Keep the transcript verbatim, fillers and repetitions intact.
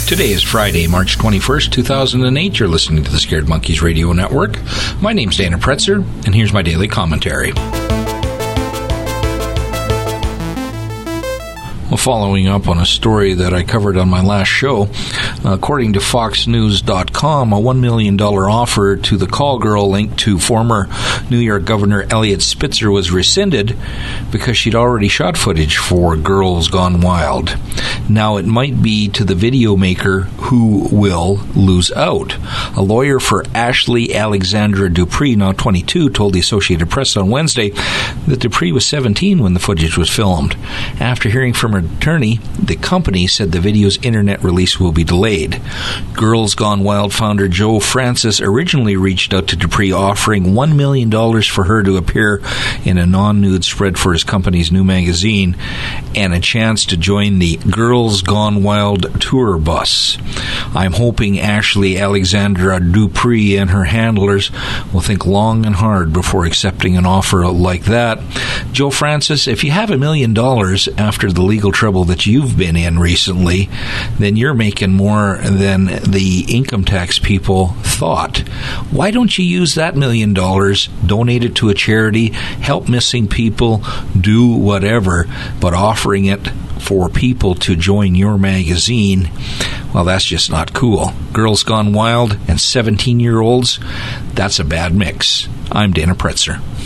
Today is Friday, March twenty-first, two thousand eight. You're listening to the Scared Monkeys Radio Network. My name's Dana Pretzer, and here's my daily commentary. Well, following up on a story that I covered on my last show, according to Fox News dot com, a one million dollars offer to the call girl linked to former New York Governor Eliot Spitzer was rescinded because she'd already shot footage for Girls Gone Wild. Now, it might be to the video maker who will lose out. A lawyer for Ashley Alexandra Dupree, now twenty-two, told the Associated Press on Wednesday that Dupree was seventeen when the footage was filmed. After hearing from her attorney, the company said the video's internet release will be delayed. Girls Gone Wild founder Joe Francis originally reached out to Dupree, offering one million dollars for her to appear in a non-nude spread for his company's new magazine and a chance to join the Girls Gone Wild tour bus. I'm hoping Ashley Alexandra Dupree and her handlers will think long and hard before accepting an offer like that. Joe Francis, if you have a million dollars after the legal trouble that you've been in recently, then you're making more than the income tax people thought. Why don't you use that million dollars, donate it to a charity, help missing people, do whatever, but offering it for people to join your magazine, well, that's just not cool. Girls Gone Wild and seventeen-year-olds, that's a bad mix. I'm Dana Pretzer.